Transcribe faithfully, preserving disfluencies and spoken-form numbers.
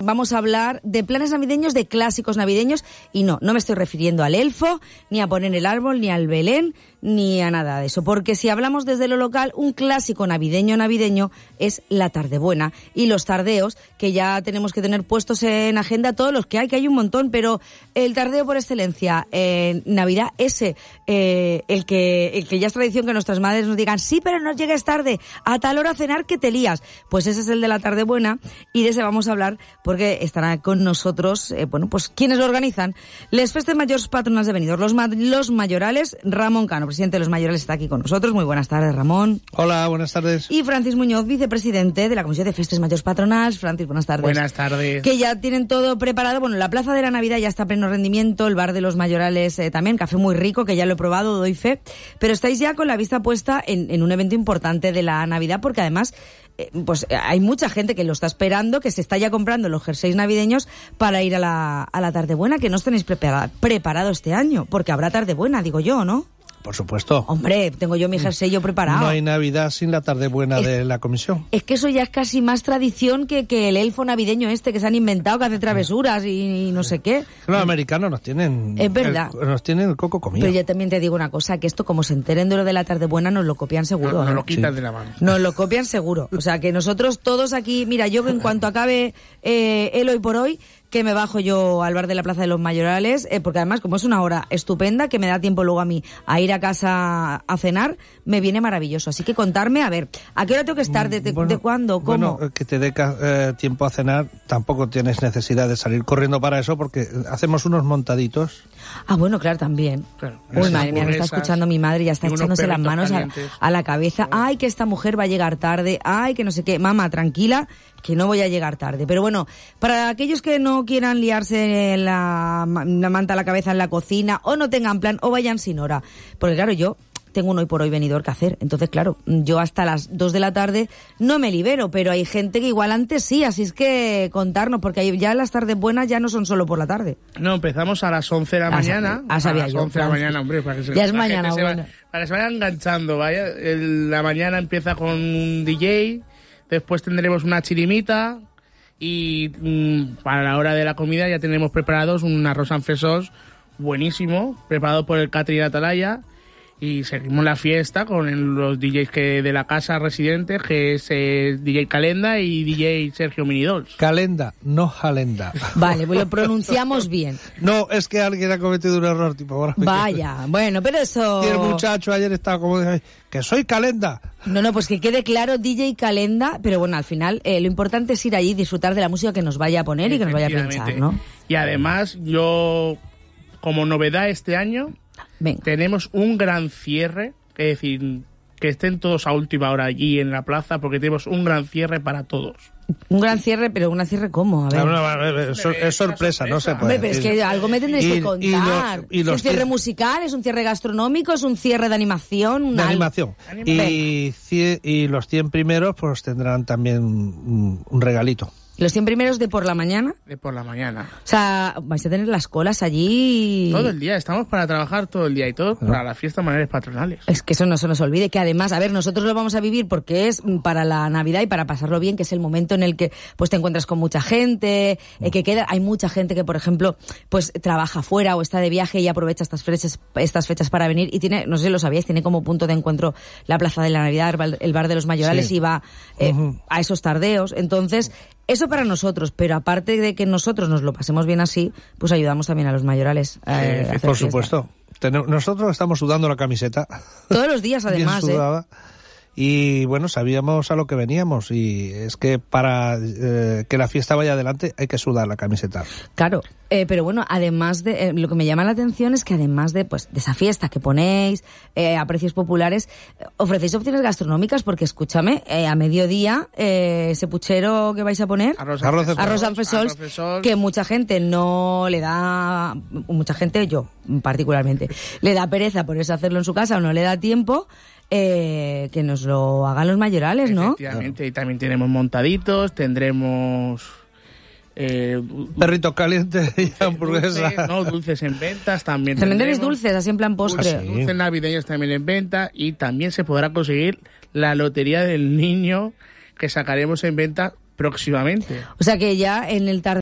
vamos a hablar de planes navideños, de clásicos navideños, y no, no me estoy refiriendo al elfo, ni a poner el árbol, ni al Belén, ni a nada de eso, porque si hablamos desde lo local, un clásico navideño navideño es la tardebuena y los tardeos, que ya tenemos que tener puestos en agenda todos los que hay, que hay un montón, pero el tardeo por excelencia en Navidad, ese, eh, el que el que ya es tradición que nuestras madres nos digan, sí, pero no llegues tarde, a tal hora a cenar que te lías, pues ese es el de la tardebuena, y de ese vamos a hablar porque estará con nosotros, eh, bueno, pues quienes lo organizan, les festes mayores patronals de Benidorm, los, ma- los mayorales, Ramón Cano, presidente de los mayorales, está aquí con nosotros. Muy buenas tardes, Ramón. Hola, buenas tardes. Y Francis Muñoz, vicepresidente de la Comisión de Festes Mayores Patronals. Francis, buenas tardes. Buenas tardes. Que ya tienen todo preparado. Bueno, la Plaza de la Navidad ya está a pleno rendimiento, el bar de los mayorales eh, también, café muy rico, que ya lo he probado, doy fe. Pero estáis ya con la vista puesta en, en un evento importante de la Navidad, porque además eh, pues hay mucha gente que lo está esperando, que se está ya comprando los jerseys navideños para ir a la, a la tardebuena, que no os tenéis prepara, preparado este año, porque habrá tardebuena, digo yo, ¿no? Por supuesto. Hombre, tengo yo mi jersey yo preparado. No hay Navidad sin la tardebuena es, de la comisión. Es que eso ya es casi más tradición que, que el elfo navideño este que se han inventado, que hace travesuras y, y no sé qué. Los americanos nos tienen... Es verdad. El, nos tienen el coco comido. Pero yo también te digo una cosa, que esto como se enteren de lo de la tardebuena nos lo copian seguro. Nos no, no ¿eh? lo quitan sí. de la mano. Nos lo copian seguro. O sea, que nosotros todos aquí... Mira, yo en cuanto acabe eh, el hoy por hoy, que me bajo yo al bar de la Plaza de los Mayorales, eh, porque además como es una hora estupenda, que me da tiempo luego a mí a ir a casa a cenar, me viene maravilloso. Así que contarme, a ver, ¿a qué hora tengo que estar? ¿De, de, bueno, ¿de cuándo? ¿Cómo? Bueno, que te dé eh, tiempo a cenar, tampoco tienes necesidad de salir corriendo para eso, porque hacemos unos montaditos. Ah, bueno, claro, también. Claro, Uy, madre mía, me está escuchando mi madre y ya está echándose las manos a, a la cabeza. Ay, que esta mujer va a llegar tarde. Ay, que no sé qué. Mamá, tranquila, que no voy a llegar tarde. Pero bueno, para aquellos que no quieran liarse la, la manta a la cabeza en la cocina, o no tengan plan, o vayan sin hora. Porque claro, yo tengo un hoy por hoy venidor que hacer. Entonces, claro, yo hasta las dos de la tarde no me libero, pero hay gente que igual antes sí, así es que contarnos, porque ya las tardes buenas ya no son solo por la tarde. No, empezamos a las once de la Ah, mañana. ah, sabía a las yo, once de la Francis. mañana, hombre, para que se, Ya es la mañana, gente se bueno. va- para que se vayan enganchando, vaya. El- la mañana empieza con un D J, después tendremos una chirimita y mm, para la hora de la comida ya tenemos preparados un arroz anfesos buenísimo, preparado por el catering Atalaya. Y seguimos la fiesta con el- los D Js que de la casa residentes, que es eh, D J Calenda y D J Sergio Minidols. Calenda, no jalenda. Vale, pues lo pronunciamos bien. No, es que alguien ha cometido un error, tipo... Ahora me Vaya, bueno, pero eso... Y el muchacho ayer estaba como... de, que soy Calenda. No, no, pues que quede claro, D J Calenda, pero bueno, al final eh, lo importante es ir allí y disfrutar de la música que nos vaya a poner y que nos vaya a pinchar, ¿no? Y además, yo, como novedad este año, Venga. tenemos un gran cierre, es decir, que estén todos a última hora allí en la plaza, porque tenemos un gran cierre para todos. Un gran cierre, pero un gran cierre ¿cómo? A ver. No, no, no, es, es sorpresa, no se puede. Hombre, pero es que algo me tendréis Y- que y contar. lo- y ¿Es un los cierre cier- musical? ¿Es un cierre gastronómico? ¿Es un cierre de animación? Un De al- animación. Y, cie- y los cien primeros pues tendrán también un, un regalito. Los cien primeros de por la mañana. De por la mañana. O sea, vais a tener las colas allí. Todo el día, estamos para trabajar todo el día y todo para las fiestas mayores patronales. Es que eso no se nos olvide, que además, a ver, nosotros lo vamos a vivir porque es para la Navidad y para pasarlo bien, que es el momento en el que pues te encuentras con mucha gente, eh, que queda, hay mucha gente que, por ejemplo, pues trabaja fuera o está de viaje y aprovecha estas fechas, estas fechas para venir y tiene, no sé si lo sabíais, tiene como punto de encuentro la Plaza de la Navidad, el bar, el bar de los Mayorales, Sí. y va eh, Ujú. a esos tardeos. Entonces, eso para nosotros, pero aparte de que nosotros nos lo pasemos bien así, pues ayudamos también a los Mayorales a, Eh, a hacer por fiesta. supuesto. Tene- Nosotros estamos sudando la camiseta. Todos los días, además, bien ¿eh? sudada. Y bueno, sabíamos a lo que veníamos y es que para eh, que la fiesta vaya adelante hay que sudar la camiseta. Claro, eh, pero bueno, además de, eh, lo que me llama la atención es que además de, pues, de esa fiesta que ponéis eh, a precios populares, eh, ofrecéis opciones gastronómicas porque, escúchame, eh, a mediodía, eh, ese puchero que vais a poner, Arroz, Arroz de- arroz anfesols, anfesols. que mucha gente no le da, mucha gente, yo particularmente, le da pereza por eso hacerlo en su casa o no le da tiempo, eh, que nos lo hagan los Mayorales, ¿no? Efectivamente, y también tenemos montaditos, tendremos... Eh, Perrito caliente y hamburguesa. dulces, no, dulces en ventas también. También tenéis tendremos. dulces, así en plan postre. Ah, sí. Dulces navideños también en venta y también se podrá conseguir la lotería del niño que sacaremos en venta próximamente. O sea que ya en el tarde